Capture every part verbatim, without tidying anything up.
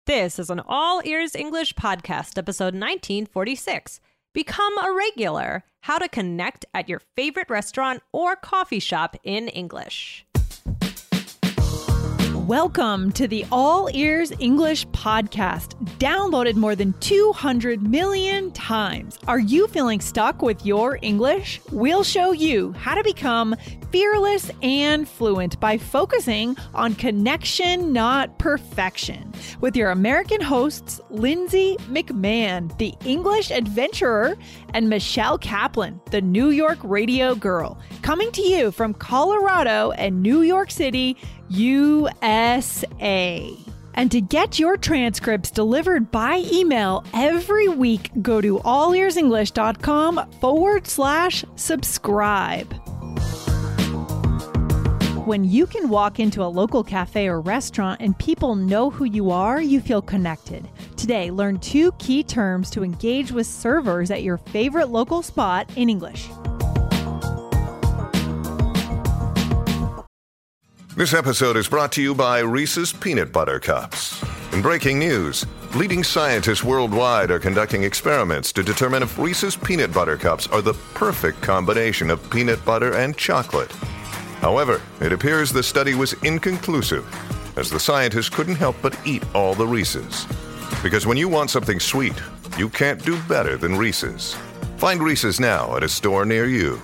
This is an All Ears English podcast, episode nineteen forty-six. Become a regular. How to connect at your favorite restaurant or coffee shop in English. Welcome to the All Ears English podcast, downloaded more than two hundred million times. Are you feeling stuck with your English? We'll show you how to become fearless and fluent by focusing on connection, not perfection. With your American hosts, Lindsay McMahon, the English adventurer, and Michelle Kaplan, the New York radio girl, coming to you from Colorado and New York City, U S A. And to get your transcripts delivered by email every week, go to allearsenglish.com forward slash subscribe. When you can walk into a local cafe or restaurant and people know who you are, you feel connected. Today, learn two key terms to engage with servers at your favorite local spot in English. This episode is brought to you by Reese's Peanut Butter Cups. In breaking news, leading scientists worldwide are conducting experiments to determine if Reese's Peanut Butter Cups are the perfect combination of peanut butter and chocolate. However, it appears the study was inconclusive, as the scientists couldn't help but eat all the Reese's. Because when you want something sweet, you can't do better than Reese's. Find Reese's now at a store near you.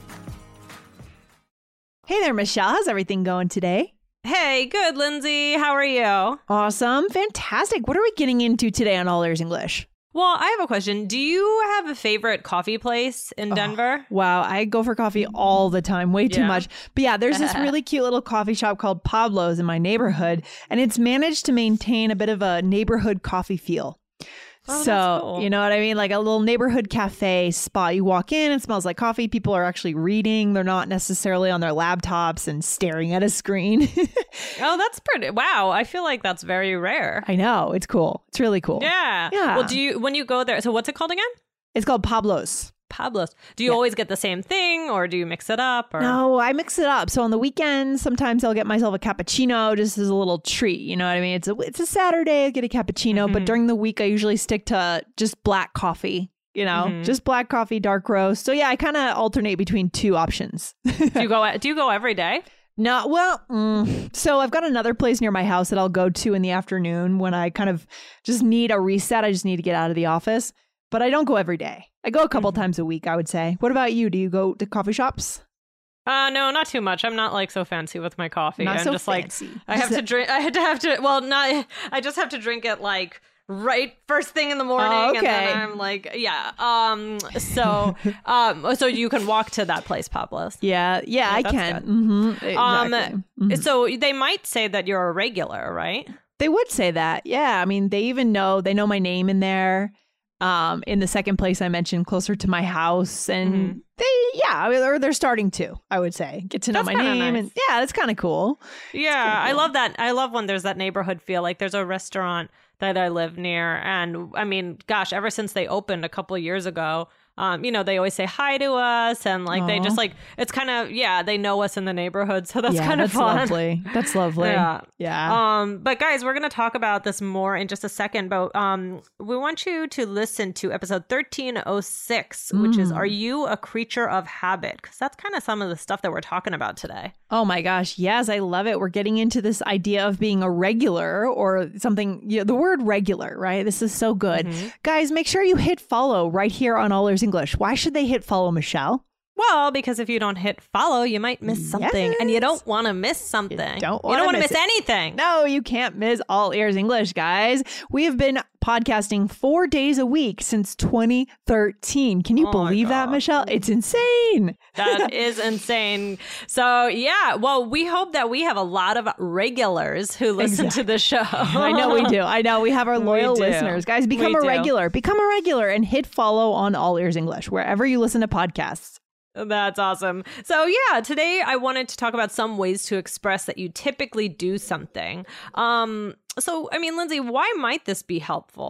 Hey there, Michelle. How's everything going today? Hey, good, Lindsay. How are you? Awesome. Fantastic. What are we getting into today on All Ears English? Well, I have a question. Do you have a favorite coffee place in Denver? Oh, wow. I go for coffee all the time, way too Yeah. much. But yeah, there's this really cute little coffee shop called Pablo's in my neighborhood, and it's managed to maintain a bit of a neighborhood coffee feel. Oh, so, that's cool. you know what I mean? Like a little neighborhood cafe spot. You walk in, it smells like coffee. People are actually reading. They're not necessarily on their laptops and staring at a screen. Oh, that's pretty. Wow. I feel like that's very rare. I know. It's cool. It's really cool. Yeah. Yeah. Well, do you, when you go there, so what's it called again? It's called Pablo's. Pablo's. Do you Yeah. always get the same thing or do you mix it up? Or? No, I mix it up. So on the weekends, sometimes I'll get myself a cappuccino just as a little treat. You know what I mean? It's a, it's a Saturday, I get a cappuccino. Mm-hmm. But during the week, I usually stick to just black coffee, you know, Mm-hmm. just black coffee, dark roast. So yeah, I kind of alternate between two options. Do you go, do you go every day? No, well, mm, so I've got another place near my house that I'll go to in the afternoon when I kind of just need a reset. I just need to get out of the office. But I don't go every day. I go a couple times a week, I would say. What about you? Do you go to coffee shops? Uh, no, not too much. I'm not like so fancy with my coffee. Not I'm so just fancy. like, I have Just- to drink, I had to have to, well, not, I just have to drink it like right first thing in the morning. Oh, And okay. then I'm like, yeah. Um, so, um, so you can walk to that place, Pablo's. Yeah, yeah, I that's can. good. Mm-hmm, Um, exactly. Mhm. So they might say that you're a regular, right? They would say that. Yeah, I mean, they even know, they know my name in there. Um, in the second place I mentioned, closer to my house. And Mm-hmm. they, yeah, I mean, or they're starting to, I would say, get to know That's my kinda name. nice. And yeah, that's kind of cool. Yeah, I love that. I love when there's that neighborhood feel. Like there's a restaurant that I live near. And I mean, gosh, ever since they opened a couple of years ago, um, you know, they always say hi to us. And like, they Aw. just like, it's kind of, yeah, they know us in the neighborhood. So that's yeah, kind of that's fun. lovely. That's lovely. Yeah. Yeah. Um, but guys, we're going to talk about this more in just a second, but um, we want you to listen to episode thirteen oh six, which is, Are You a Creature of Habit? Because that's kind of some of the stuff that we're talking about today. Oh my gosh. Yes, I love it. We're getting into this idea of being a regular or something, you know, the word regular, right? This is so good. Mm-hmm. Guys, make sure you hit follow right here on All Ears English. Why should they hit follow, Michelle? Well, because if you don't hit follow, you might miss something, and you Yes. don't want to miss something. don't you wanna don't want to miss miss it. anything. No, you can't miss All Ears English, guys. We have been podcasting four days a week since twenty thirteen. Can you Oh my believe that, God. Michelle? It's insane. That is insane. So, yeah, well, we hope that we have a lot of regulars who listen to the show. I know we do. I know we have our loyal do. listeners. Guys, become We a do. regular. Become a regular and hit follow on All Ears English, wherever you listen to podcasts. That's awesome. So yeah, today I wanted to talk about some ways to express that you typically do something. Um, so, I mean, Lindsay, why might this be helpful?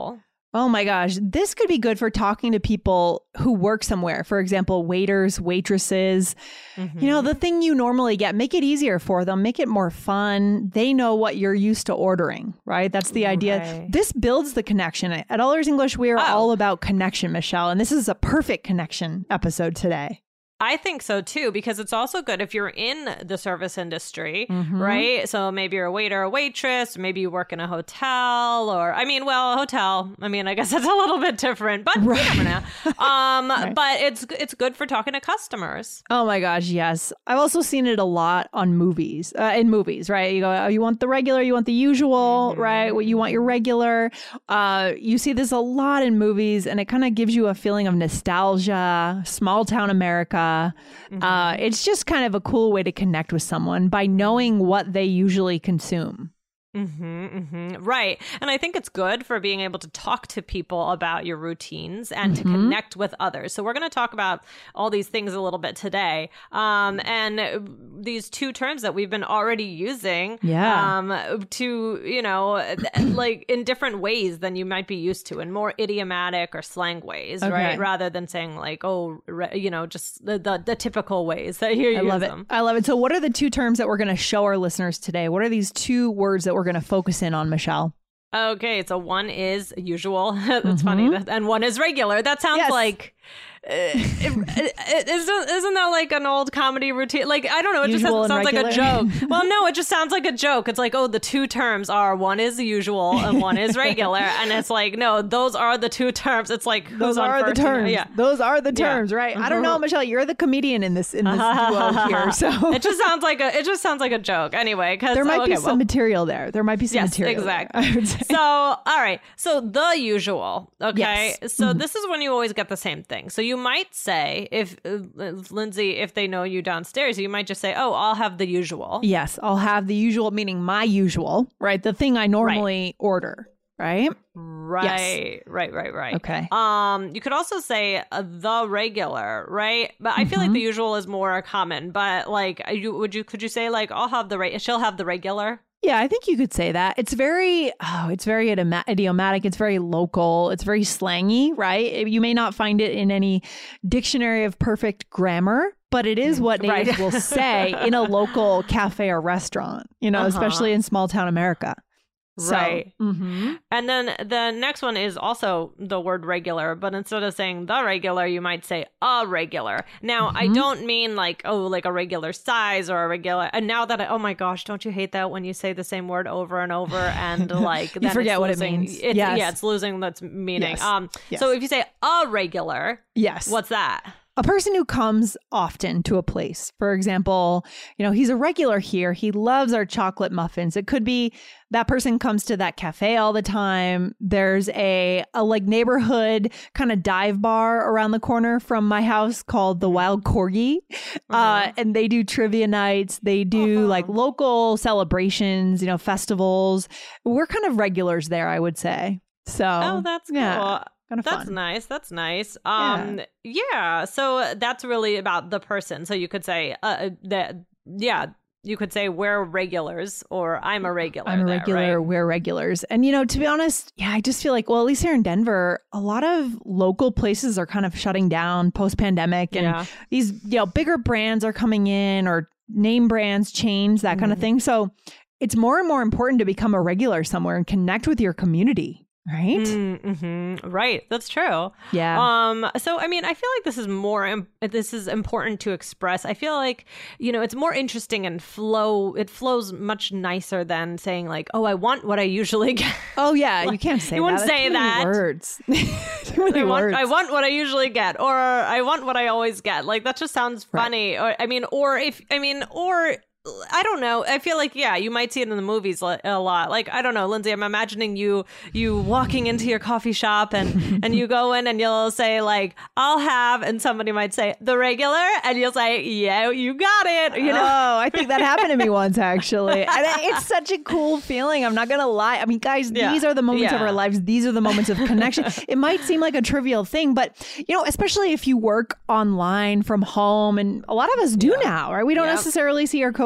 Oh my gosh. This could be good for talking to people who work somewhere. For example, waiters, waitresses. Mm-hmm. You know, the thing you normally get, make it easier for them, make it more fun. They know what you're used to ordering, right? That's the idea. Right. This builds the connection. At All Ears English, we are oh. all about connection, Michelle. And this is a perfect connection episode today. I think so, too, because it's also good if you're in the service industry, mm-hmm. right? So maybe you're a waiter or waitress, maybe you work in a hotel or, I mean, well, a hotel. I mean, I guess that's a little bit different, but right. you never know. Um, right. But it's it's good for talking to customers. Oh, my gosh, yes. I've also seen it a lot on movies, uh, in movies, right? You go, oh, you want the regular, you want the usual, mm-hmm. right? Well, you want your regular. Uh, you see this a lot in movies, and it kind of gives you a feeling of nostalgia, small town America. Mm-hmm. Uh, it's just kind of a cool way to connect with someone by knowing what they usually consume. Mm-hmm, mm-hmm. Right. And I think it's good for being able to talk to people about your routines and mm-hmm. to connect with others. So we're going to talk about all these things a little bit today. Um, and these two terms that we've been already using yeah. um, to, you know, like in different ways than you might be used to, in more idiomatic or slang ways, okay. right? Rather than saying like, oh, re- you know, just the, the, the typical ways that you use I love them. it. I love it. So what are the two terms that we're going to show our listeners today? What are these two words that we're going to focus in on, Michelle? Okay, so one is usual. That's mm-hmm. funny. And one is regular. That sounds yes. like... Uh, it, it, isn't, isn't that like an old comedy routine? Like, I don't know. It usual just sounds regular. like a joke. Well, no, it just sounds like a joke. It's like, oh, the two terms are one is usual and one is regular. And it's like, no, those are the two terms. It's like, who's those on are first? the terms. And, yeah. Those are the terms, yeah. right? Mm-hmm. I don't know, Michelle. You're the comedian in this in this duo here. So it just sounds like a it just sounds like a joke. Anyway, because there might okay, be some well, material there. There might be some yes, material. Exactly. There, I would say. So, all right. So the usual. Okay. Yes. So Mm-hmm. this is when you always get the same thing. So you might say, if uh, Lindsay, if they know you downstairs, you might just say, oh, I'll have the usual. Yes, I'll have the usual, meaning my usual, right? The thing I normally right. order, right? Right, yes. right, right, right. Okay. Um, you could also say uh, the regular, right? But I mm-hmm. feel like the usual is more common. But like, you would you could you say like, I'll have the right, she'll have the regular. Yeah, I think you could say that. It's very, oh, it's very idiom- idiomatic. It's very local. It's very slangy, right? You may not find it in any dictionary of perfect grammar, but it is what natives right. will say in a local cafe or restaurant, you know, uh-huh. especially in small town America. So, right. Mm-hmm. And then the next one is also the word regular, but instead of saying the regular, you might say a regular. Now, mm-hmm. I don't mean like, oh, like a regular size or a regular. And now that I, oh my gosh, don't you hate that when you say the same word over and over and like, you then forget what losing, it means. It's, yes. Yeah, it's losing its meaning. Yes. Um, yes. So if you say a regular, yes, what's that? A person who comes often to a place. For example, you know, he's a regular here. He loves our chocolate muffins. It could be that person comes to that cafe all the time. There's a, a like neighborhood kind of dive bar around the corner from my house called the Wild Corgi. Uh-huh. Uh, and they do trivia nights. They do uh-huh. like local celebrations, you know, festivals. We're kind of regulars there, I would say. So, oh, that's cool. Yeah. That's fun. nice. That's nice. Um, yeah. yeah. So that's really about the person. So you could say uh, that. Yeah. You could say we're regulars or I'm a regular. I'm a there, regular. Right? We're regulars. And, you know, to be honest, yeah, I just feel like, well, at least here in Denver, a lot of local places are kind of shutting down post pandemic. And yeah. these, you know, bigger brands are coming in or name brands, chains, that mm-hmm. kind of thing. So it's more and more important to become a regular somewhere and connect with your community. Right. Mm-hmm. Right. That's true. Yeah. Um. So, I mean, I feel like this is more, im- this is important to express. I feel like, you know, it's more interesting and flow. It flows much nicer than saying like, oh, I want what I usually get. Oh, yeah. Like, you can't say you that. wouldn't say too that. Many words. Too many I want, words. I want what I usually get, or I want what I always get. Like, that just sounds funny. Right. Or, I mean, or if, I mean, or I don't know. I feel like, yeah, you might see it in the movies a lot. Like, I don't know, Lindsay, I'm imagining you you walking into your coffee shop and, and you go in and you'll say like, I'll have, and somebody might say the regular, and you'll say, yeah, you got it. You know? Oh, I think that happened to me once, actually. And it's such a cool feeling. I'm not going to lie. I mean, guys, yeah. these are the moments yeah. of our lives. These are the moments of connection. It might seem like a trivial thing, but, you know, especially if you work online from home, and a lot of us do yeah. now, right? We don't yeah. necessarily see our coworkers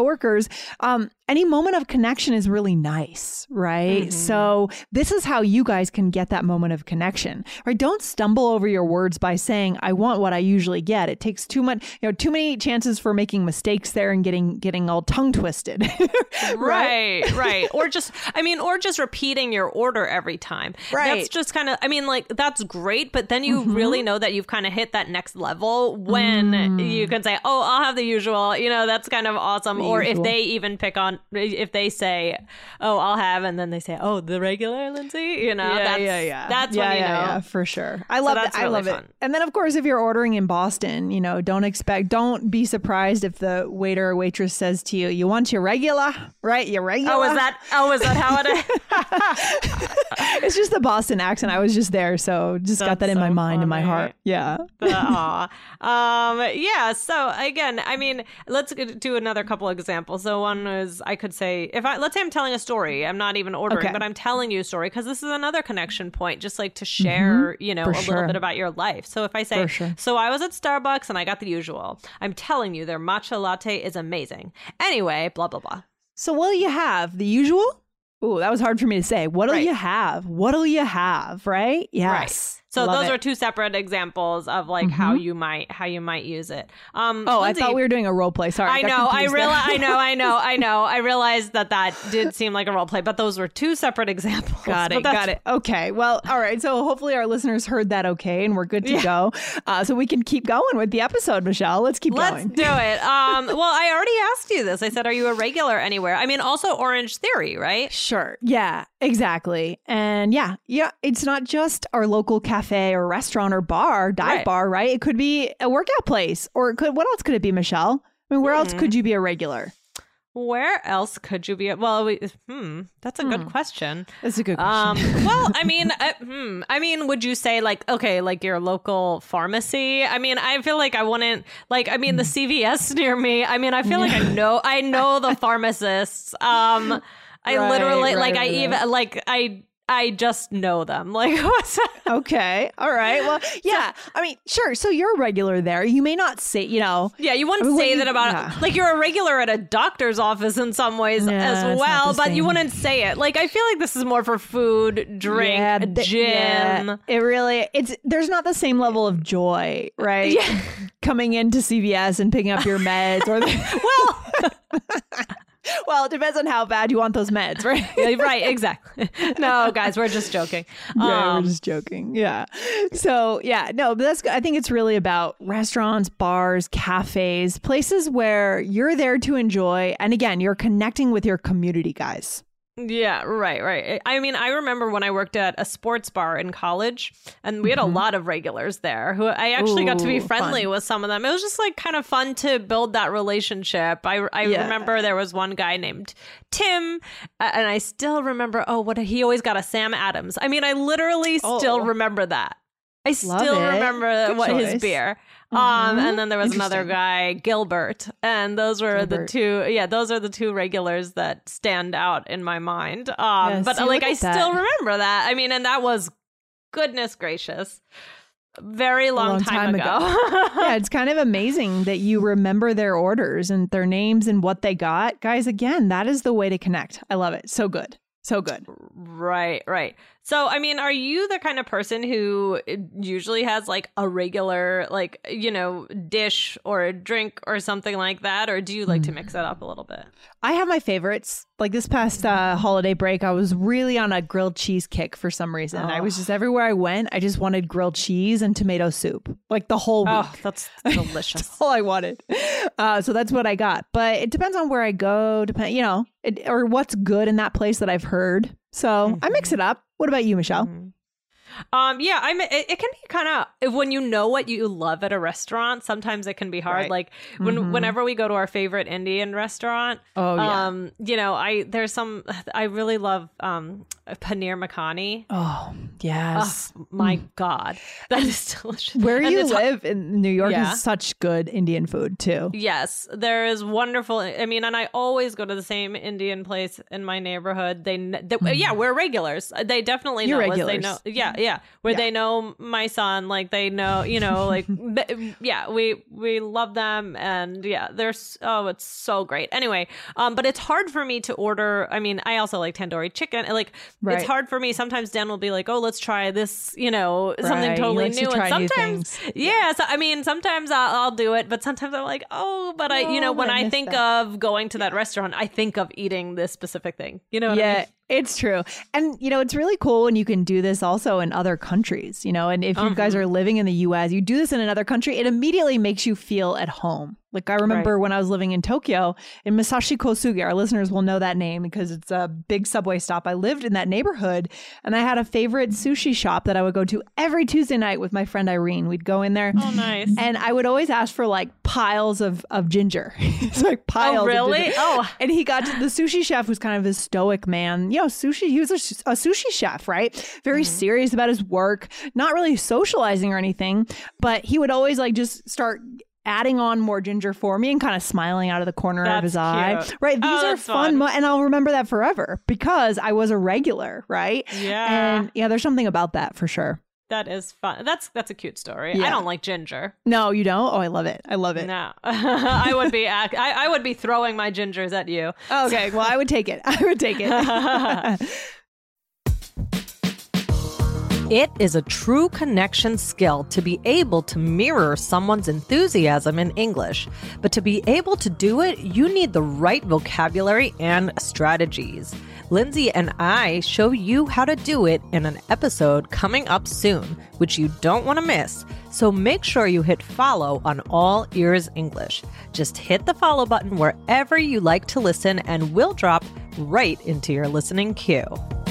coworkers, um, any moment of connection is really nice, right? Mm-hmm. So this is how you guys can get that moment of connection, right? Don't stumble over your words by saying, I want what I usually get. It takes too much, you know, too many chances for making mistakes there and getting, getting all tongue twisted. right? right, right. Or just, I mean, or just repeating your order every time. Right. That's just kind of, I mean, like, that's great, but then you mm-hmm. really know that you've kind of hit that next level when mm. you can say, oh, I'll have the usual, you know, that's kind of awesome. The or usual. If they even pick on, if they say, oh, I'll have, and then they say, oh, the regular, Lindsay, you know, yeah, that's, yeah, yeah. that's yeah, when you yeah, know. Yeah, for sure. I love so it. Really I love fun. it. And then, of course, if you're ordering in Boston, you know, don't expect, don't be surprised if the waiter or waitress says to you, you want your regular, right? Your regular. Oh, is that, oh, is that how it is? It's just the Boston accent. I was just there, so just That's got that in so my mind funny. and my heart. Yeah. Aw. um, yeah. So again, I mean, let's do another couple of examples. So one is, I could say, if I, let's say I'm telling a story, I'm not even ordering, okay. but I'm telling you a story, because this is another connection point, just like to share, mm-hmm. you know, For a sure. little bit about your life. So if I say, sure. so I was at Starbucks and I got the usual, I'm telling you their matcha latte is amazing. Anyway, blah, blah, blah. So what'll you have? The usual? Ooh, that was hard for me to say. What'll Right. you have? What'll you have? Right? Yes. Right. So Love those it. are two separate examples of like Mm-hmm. how you might how you might use it. Um, Oh, Lindsay, I thought we were doing a role play. Sorry. I got know. I confused realize. there. I know. I know. I know. I realized that that did seem like a role play, but those were two separate examples. Got But it. that's- Got it. Okay. Well, all right. So hopefully our listeners heard that okay, and we're good to Yeah. go. Uh, so we can keep going with the episode, Michelle. Let's keep Let's going. do it. Um, well, I already asked you this. I said, are you a regular anywhere? I mean, also Orange Theory, right? Sure. Yeah, exactly. And yeah, yeah, it's not just our local cafe or restaurant or bar, dive Right. bar, right? It could be a workout place, or it could, what else could it be, Michelle? I mean, where else Hmm. could you be a regular? Where else could you be? Well, we, hmm, that's a Hmm. good question. That's a good Um, question. well, I mean, uh, hmm, I mean, would you say like, okay, like your local pharmacy? I mean, I feel like I wouldn't like, I mean, the C V S near me. I mean, I feel like I know, I know the pharmacists. Um, I Right, literally, right, like, I right. even, like, I, I just know them. Like, what's that? Okay. All right. Well, yeah. I mean, sure. So you're a regular there. You may not say, you know. Yeah, you wouldn't I mean, what say you- that about yeah. like you're a regular at a doctor's office in some ways Yeah, as it's not well, the but you same. wouldn't say it. Like I feel like this is more for food, drink, Yeah, a th- gym. yeah. It really, it's, there's not the same level of joy, right? Yeah. Coming into C V S and picking up your meds or the, Well, well, it depends on how bad you want those meds, right? yeah, right, exactly. No, guys, we're just joking. Yeah, Um, we're just joking. Yeah. So yeah, no, but that's, I think it's really about restaurants, bars, cafes, places where you're there to enjoy. And again, you're connecting with your community, guys. Yeah, right, right. I mean, I remember when I worked at a sports bar in college, and we had a lot of regulars there who I actually got to be Ooh, friendly fun. with some of them. It was just like kind of fun to build that relationship. I, I Yeah. remember there was one guy named Tim, uh, and I still remember, oh, what he always got a Sam Adams. I mean, I literally still Oh. remember that. I Love still it. remember Good what his choice. beer. Um, Mhm. and then there was another Interesting. guy, Gilbert, and those were the Gilbert. two. Yeah, those are the two regulars that stand out in my mind. Um, Yeah, but see, like look I at that. still remember that. I mean, and that was goodness gracious, very long, long time, time ago. Yeah, it's kind of amazing that you remember their orders and their names and what they got. Guys, again, that is the way to connect. I love it. So good. So good. Right, right. So, I mean, are you the kind of person who usually has like a regular, like, you know, dish or a drink or something like that? Or do you like to mix it up a little bit? I have my favorites. Like this past uh, holiday break, I was really on a grilled cheese kick for some reason. I was just everywhere I went, I just wanted grilled cheese and tomato soup, like the whole week. Oh, that's delicious. That's all I wanted. Uh, so that's what I got. But it depends on where I go, depend, you know, it, or what's good in that place that I've heard. So I mix it up. What about you, Michelle? Mhm. Um, yeah, I mean, it, it can be kind of when you know what you love at a restaurant. Sometimes it can be hard. Right. Like when Mhm. whenever we go to our favorite Indian restaurant, Oh, yeah. um, you know, I there's some I really love um paneer makhani. Oh, Yes. Oh, my God. That is delicious. Where And you it's- live in New York Yeah. is such good Indian food too. Yes, there is wonderful. I mean, and I always go to the same Indian place in my neighborhood. They, kn- they yeah, we're regulars. They definitely You're know us. They regulars. know, yeah, yeah, where Yeah. they know my son. Like they know, you know, like b- yeah, we we love them, and yeah, they're s- oh, it's so great. Anyway, um, but it's hard for me to order. I mean, I also like tandoori chicken. Like Right. it's hard for me. Sometimes Dan will be like, oh, let's try this, you know, Right. something He totally likes to new. try And new sometimes, things. yeah, so I mean, sometimes I'll, I'll do it, but sometimes I'm like, oh, but I, you know, No, when but I I miss think that. of going to that restaurant, I think of eating this specific thing. You know what I Yeah, mean? it's true. And, you know, it's really cool when you can do this also in other countries, you know, and if you Uh-huh. guys are living in the U S, you do this in another country, it immediately makes you feel at home. Like I remember when I was living in Tokyo in Masashi Kosugi, our listeners will know that name because it's a big subway stop. I lived in that neighborhood and I had a favorite sushi shop that I would go to every Tuesday night with my friend Irene. We'd go in there. Oh, nice. And I would always ask for like piles of, of ginger. It's like piles Oh, really? of ginger. Oh. And he got to the sushi chef who's kind of a stoic man. You know, sushi, he was a, a sushi chef, right? Very Mm-hmm. serious about his work, not really socializing or anything, but he would always like just start adding on more ginger for me and kind of smiling out of the corner of That's his eye. cute. Right. These Oh, are that's fun. fun. Mo- and I'll remember that forever because I was a regular, right? Yeah. And yeah, there's something about that for sure. That is fun. That's that's a cute story. Yeah. I don't like ginger. No, you don't? Oh, I love it. I love it. No, I would be ac- I, I would be throwing my gingers at you. Okay. Well, I would take it. I would take it. It is a true connection skill to be able to mirror someone's enthusiasm in English. But to be able to do it, you need the right vocabulary and strategies. Lindsay and I show you how to do it in an episode coming up soon, which you don't want to miss. So make sure you hit follow on All Ears English. Just hit the follow button wherever you like to listen, and we'll drop right into your listening queue.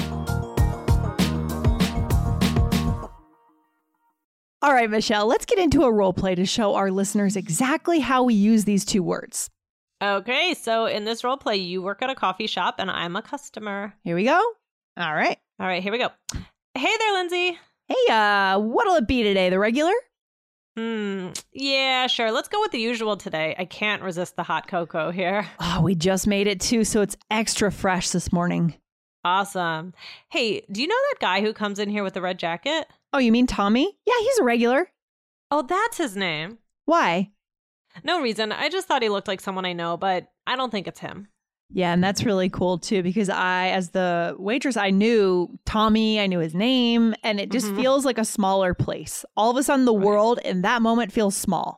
All right, Michelle, let's get into a role play to show our listeners exactly how we use these two words. Okay, so in this role play, you work at a coffee shop and I'm a customer. Here we go. All right. All right, here we go. Hey there, Lindsay. Hey, uh, what'll it be today? The regular? Hmm. Yeah, sure. Let's go with the usual today. I can't resist the hot cocoa here. Oh, we just made it too, so it's extra fresh this morning. Awesome. Hey, do you know that guy who comes in here with the red jacket? Oh, you mean Tommy? Yeah, he's a regular. Oh, that's his name. Why? No reason. I just thought he looked like someone I know, but I don't think it's him. Yeah, and that's really cool too, because I, as the waitress, I knew Tommy, I knew his name, and it just Mhm. feels like a smaller place. All of a sudden, the world in that moment feels small.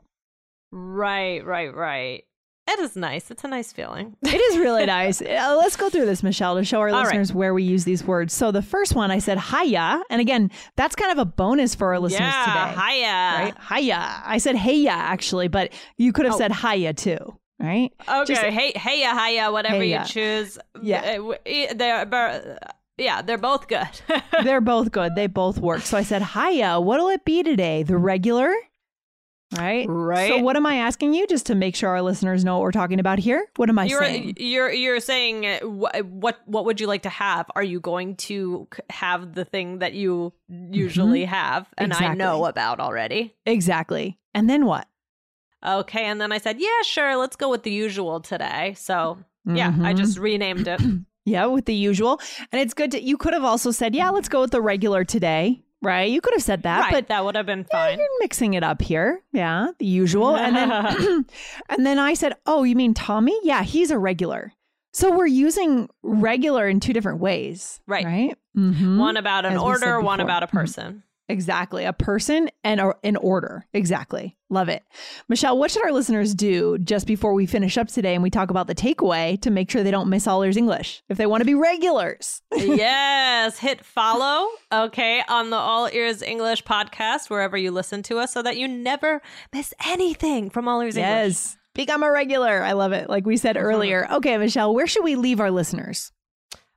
Right, right, right. It is nice. It's a nice feeling. It is really nice. Uh, let's go through this, Michelle, to show our All listeners where we use these words. So the first one, I said hiya. And again, that's kind of a bonus for our listeners yeah, today. hiya. Right? Hiya. I said heya, actually, but you could have Oh. said hiya too, right? Okay, Just- hey, heya, hiya, whatever Heya. you choose. Yeah. Uh, w- e- They're, bur- yeah, they're both good. They're both good. They both work. So I said hiya. What'll it be today? The regular? Right? Right. So what am I asking you, just to make sure our listeners know what we're talking about here? What am I You're saying? you're you're saying uh, what what what would you like to have? Are you going to c- have the thing that you usually have and I Exactly. know about already? Exactly. And then what? Okay, and then I said, "Yeah, sure, let's go with the usual today." So, yeah, I Mhm. just renamed it. Yeah, with the usual. And it's good to, you could have also said, yeah, let's go with the regular today, right? You could have said that, right, but that would have been yeah, fine. you're mixing it up here. Yeah, the usual. And then and then I said, oh, you mean Tommy? Yeah, he's a regular. So we're using regular in two different ways. Right. Right? Mhm. One about an As we said order, one before. about a Mhm. person. Exactly. A person and a, an order. Exactly. Love it. Michelle, what should our listeners do just before we finish up today and we talk about the takeaway to make sure they don't miss All Ears English if they want to be regulars? Yes, hit follow, okay, on the All Ears English podcast, wherever you listen to us, so that you never miss anything from All Ears English. Yes. Become a regular. I love it. Like we said Mhm. earlier. Okay, Michelle, where should we leave our listeners?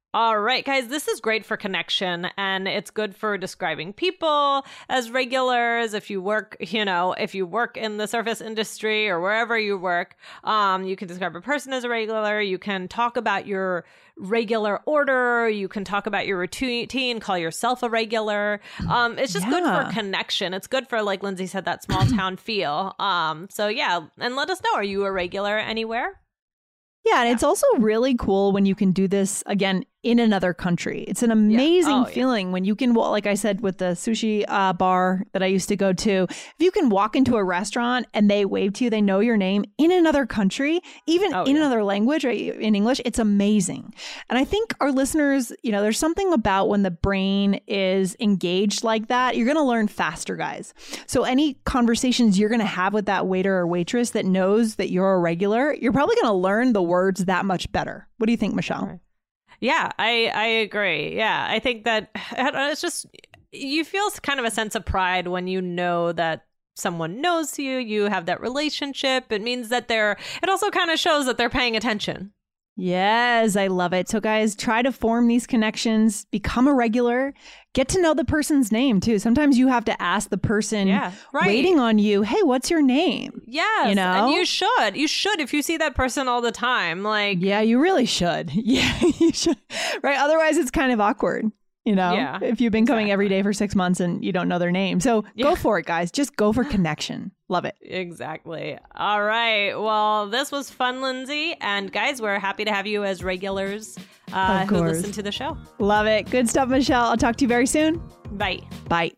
All right, guys, this is great for connection, and it's good for describing people as regulars. If you work, you know, if you work in the service industry or wherever you work, um, you can describe a person as a regular. You can talk about your regular order. You can talk about your routine, call yourself a regular. Um, it's just Yeah. good for connection. It's good for, like Lindsay said, that small town feel. Um, so yeah, and let us know, are you a regular anywhere? Yeah, and it's also really cool when you can do this, again, in another country. It's an amazing Oh, yeah. feeling when you can, wa- like I said, with the sushi uh, bar that I used to go to, if you can walk into a restaurant and they wave to you, they know your name in another country, even Oh, in yeah. another language, or in English, it's amazing. And I think our listeners, you know, there's something about when the brain is engaged like that, you're going to learn faster, guys. So any conversations you're going to have with that waiter or waitress that knows that you're a regular, you're probably going to learn the words that much better. What do you think, Michelle? Right. Yeah, I, I agree. Yeah, I think that it's just, you feel kind of a sense of pride when you know that someone knows you, you have that relationship. It means that they're, it also kind of shows that they're paying attention. Yes, I love it. So guys, try to form these connections, become a regular, get to know the person's name too. Sometimes you have to ask the person Yeah, right. waiting on you, hey, what's your name? Yes, You know? and you should. You should if you see that person all the time. Like, Yeah, you really should. Yeah, you should. Right. Otherwise, it's kind of awkward, you know, Yeah, if you've been coming exactly. every day for six months and you don't know their name. So Yeah. go for it, guys. Just go for connection. Love it. Exactly. All right. Well, this was fun, Lindsay. And guys, we're happy to have you as regulars uh, Of who course. listen to the show. Love it. Good stuff, Michelle. I'll talk to you very soon. Bye. Bye.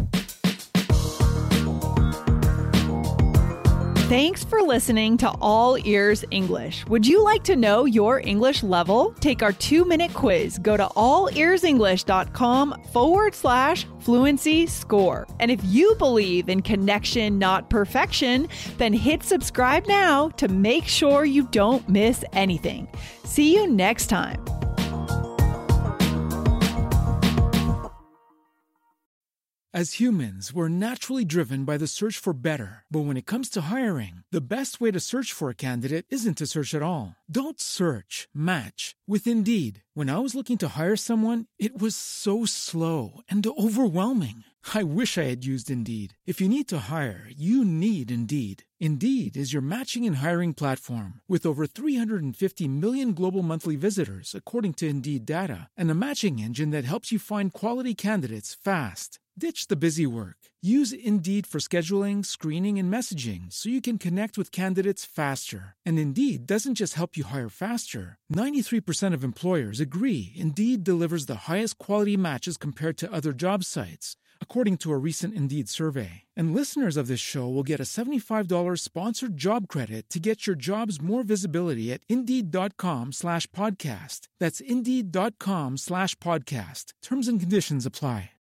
Thanks for listening to All Ears English. Would you like to know your English level? Take our two-minute quiz. Go to allearsenglish.com forward slash fluency score. And if you believe in connection, not perfection, then hit subscribe now to make sure you don't miss anything. See you next time. As humans, we're naturally driven by the search for better. But when it comes to hiring, the best way to search for a candidate isn't to search at all. Don't search, match with Indeed. When I was looking to hire someone, it was so slow and overwhelming. I wish I had used Indeed. If you need to hire, you need Indeed. Indeed is your matching and hiring platform with over three hundred fifty million global monthly visitors, according to Indeed data, and a matching engine that helps you find quality candidates fast. Ditch the busy work. Use Indeed for scheduling, screening, and messaging so you can connect with candidates faster. And Indeed doesn't just help you hire faster. ninety-three percent of employers agree Indeed delivers the highest quality matches compared to other job sites, according to a recent Indeed survey. And listeners of this show will get a seventy-five dollars sponsored job credit to get your jobs more visibility at Indeed.com slash podcast. That's Indeed.com slash podcast. Terms and conditions apply.